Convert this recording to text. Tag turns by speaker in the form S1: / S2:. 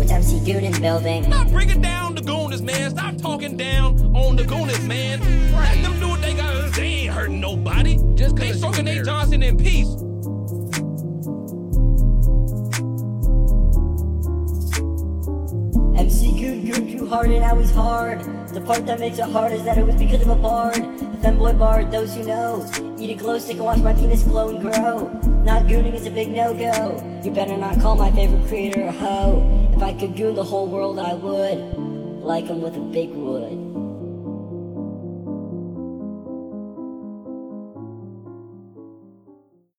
S1: it's MC Goon in the building.
S2: Stop bringing down the Goonies, man. Stop talking down on the Goonies, man. Let them do what they gotta do. They ain't hurting nobody.
S3: Just
S2: they soaking Nate Johnson in peace.
S1: MC Goon grew too hard and now he's hard. The part that makes it hard is that it was because of a bard. The femboy bard, those who know. Eat a glow stick and watch my penis glow and grow. Not gooning is a big no-go. You better not call my favorite creator a hoe. If I could goon the whole world I would. Like him with a big wood.